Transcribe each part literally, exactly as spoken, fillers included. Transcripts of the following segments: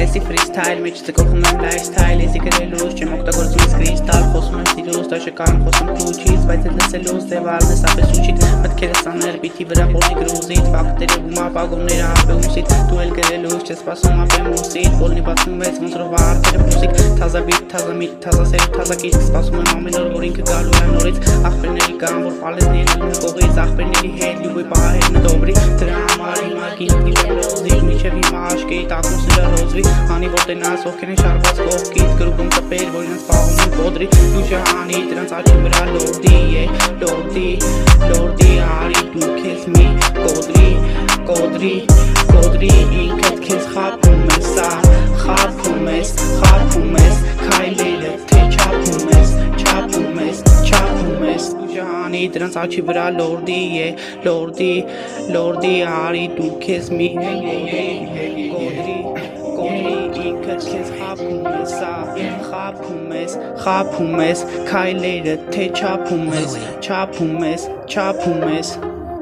Եսի freestyle մեջ ձգողում եմ lifestyle Եսի գրելուս չեմ օգտագործում ես crystal Խոսում եմ սիրուս, դաշը կարմ խոսում քուչից Բայց էլ լսելուս ձևարն ես ապես ուչիտ Մտքերս աներ բիթի վրա պոլնի գրուզիտ Վակտերը գումա պագոնները ապե ուսիտ Դու էլ գրելուս չես սպասում ապեմ ուսիտ Պոլնի բացում ես ոնց ռով արտերը պուսիկ Թազա բիտ, թազա միտ, թազա սեր, թազա կիսկ Սպասում եմ ամեն օր, որ ինքը գալու է նորից Աղբերների կան, որ պալեզն են լուն կողից Աղբերների հետ լյուբոյ պահերն դոբրի Դրա համար հիմա կինքնի լոզի Միջև հիմա աշկեի տակնուսները ռոզվի Հանի որ տենաս ովքեր են շարված կողքից Գրուգում տպեր, որ իրենց պահում են կոդրի Դու շահանի, դրանց աչի վրա լորդի է Լորդի, լորդի արի դու քեզ մի կոդրի Կոդրի, կոդրի ինքդ քեզ խապում ես սա Խապում ես, խապում ես Քայլերը թե չապում ես, չապում ես, չապում ես Դու շահանի, դրանց աչի վրա լորդի է Լորդի, լորդի արի դու քեզ մի կոդրի Կոդրի ինքդ քեզ խապում ես սա Խապում ես, խապում ես Քայլերը թե չապում ես, չապում ես, չապում ես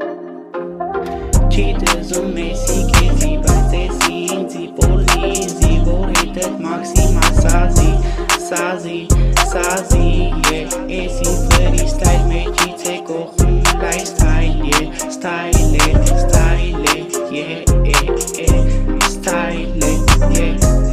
Չի դզում եսի կեզի, բայց եսի ինձի պոլիզի Որ հետըտ մաքսիմա սազի, սազի, սազի Եսի freestyle մեջից է կողում lifestyle Style է, style է, yeah, yeah, yeah Style է, yeah